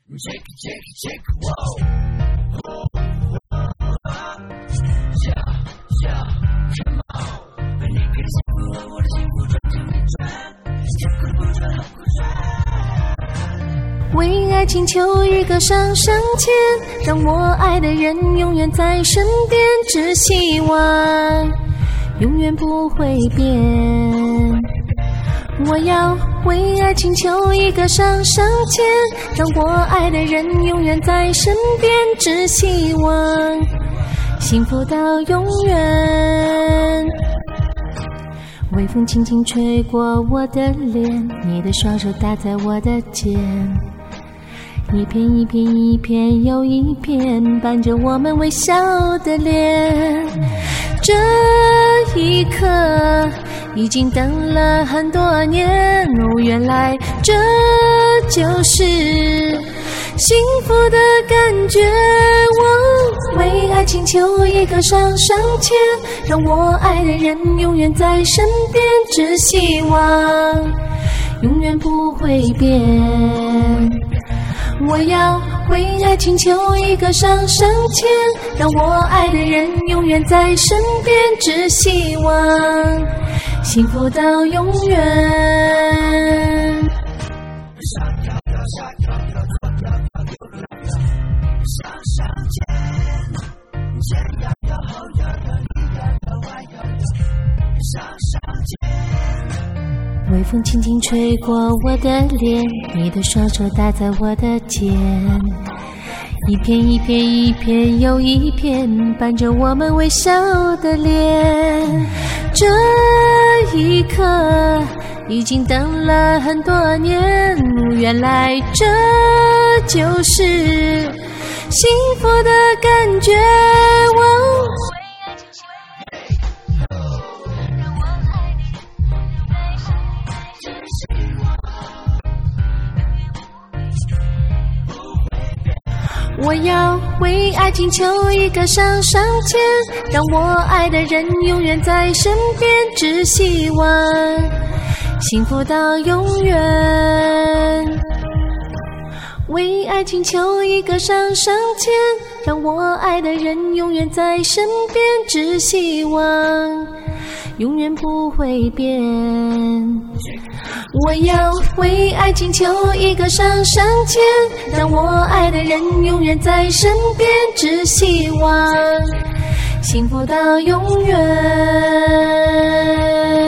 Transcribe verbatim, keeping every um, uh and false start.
Check check check wow Yeah yeah come on 被你给幸福了我的幸福转成一转幸福不转好不转为爱情求一个上上签让我爱的人永远在身边只希望永远不会变我要为爱情求一个上上签让我爱的人永远在身边只希望幸福到永远微风轻轻吹过我的脸你的双手搭在我的肩一片一片一片又一片伴着我们微笑的脸这一刻已经等了很多年哦原来这就是幸福的感觉我为爱情求一个上上签让我爱的人永远在身边只希望永远不会变我要为爱情求一个上上签让我爱的人永远在身边只希望幸福到永远上摇摇下摇摇左摇摇右摇摇上上签前摇摇后摇摇里摇摇外摇摇上上签微风轻轻吹过我的脸你的双手搭在我的肩一片一片一片又一片伴着我们微笑的脸这一刻已经等了很多年原来这就是幸福的感觉我我要为爱情求一个上上签让我爱的人永远在身边只希望幸福到永远为爱情求一个上上签让我爱的人永远在身边只希望永远不会变我要为爱情求一个上上签让我爱的人永远在身边只希望幸福到永远